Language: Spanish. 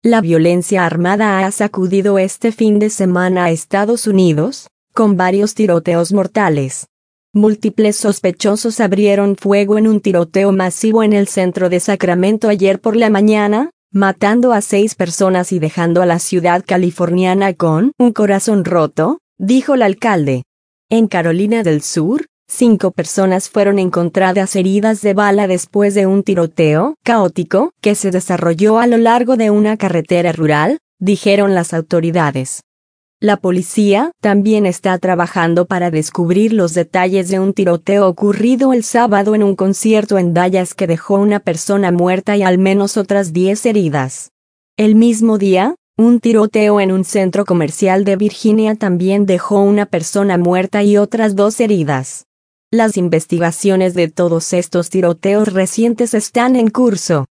La violencia armada ha sacudido este fin de semana a Estados Unidos, con varios tiroteos mortales. Múltiples sospechosos abrieron fuego en un tiroteo masivo en el centro de Sacramento ayer por la mañana, matando a 6 personas y dejando a la ciudad californiana con un corazón roto, dijo el alcalde. En Carolina del Sur, 5 personas fueron encontradas heridas de bala después de un tiroteo caótico que se desarrolló a lo largo de una carretera rural, dijeron las autoridades. La policía también está trabajando para descubrir los detalles de un tiroteo ocurrido el sábado en un concierto en Dallas que dejó una persona muerta y al menos otras 10 heridas. El mismo día, un tiroteo en un centro comercial de Virginia también dejó una persona muerta y otras 2 heridas. Las investigaciones de todos estos tiroteos recientes están en curso.